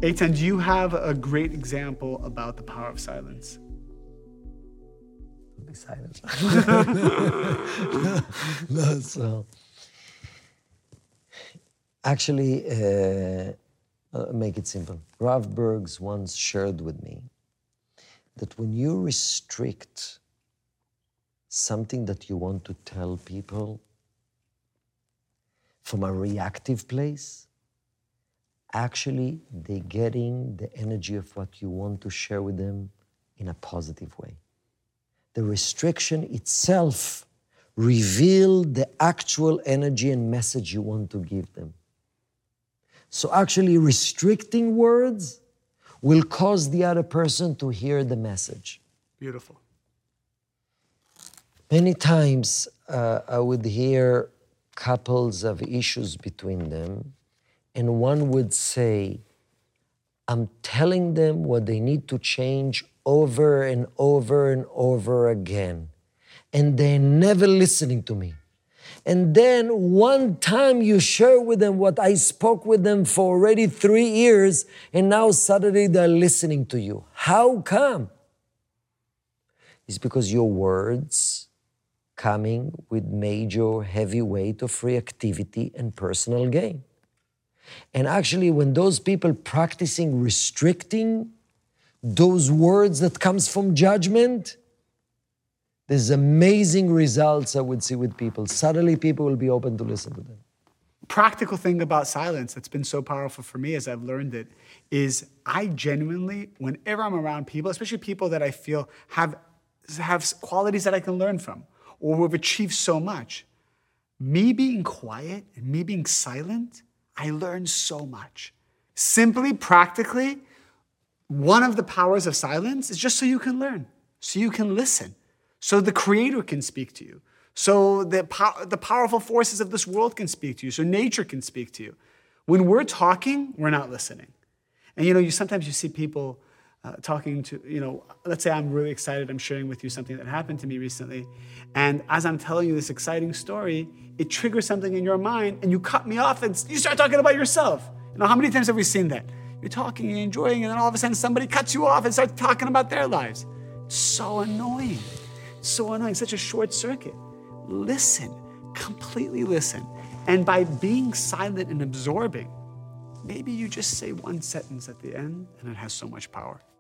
Eitan, do you have a great example about the power of silence? Be silent. No, so actually, make it simple. Rav Bergs once shared with me that when you restrict something that you want to tell people from a reactive place, actually they're getting the energy of what you want to share with them in a positive way. The restriction itself reveals the actual energy and message you want to give them. So actually restricting words will cause the other person to hear the message. Beautiful. Many times I would hear couples have issues between them, and one would say, I'm telling them what they need to change over and over and over again, and they're never listening to me. And then one time you share with them what I spoke with them for already 3 years, and now suddenly they're listening to you. How come? It's because your words coming with major heavy weight of reactivity and personal gain. And actually, when those people practicing restricting those words that comes from judgment, there's amazing results I would see with people. Suddenly, people will be open to listen to them. Practical thing about silence that's been so powerful for me as I've learned it is I genuinely, whenever I'm around people, especially people that I feel have qualities that I can learn from or have achieved so much, me being quiet and me being silent, I learn so much. Simply, practically, one of the powers of silence is just so you can learn, so you can listen, so the Creator can speak to you, so the powerful forces of this world can speak to you, so nature can speak to you. When we're talking, we're not listening. And sometimes you see people talking to, let's say I'm really excited, I'm sharing with you something that happened to me recently, and as I'm telling you this exciting story, it triggers something in your mind, and you cut me off, and you start talking about yourself. How many times have we seen that? You're talking and enjoying, and then all of a sudden somebody cuts you off and starts talking about their lives. It's so annoying. So annoying, such a short circuit. Listen, completely listen. And by being silent and absorbing, maybe you just say one sentence at the end, and it has so much power.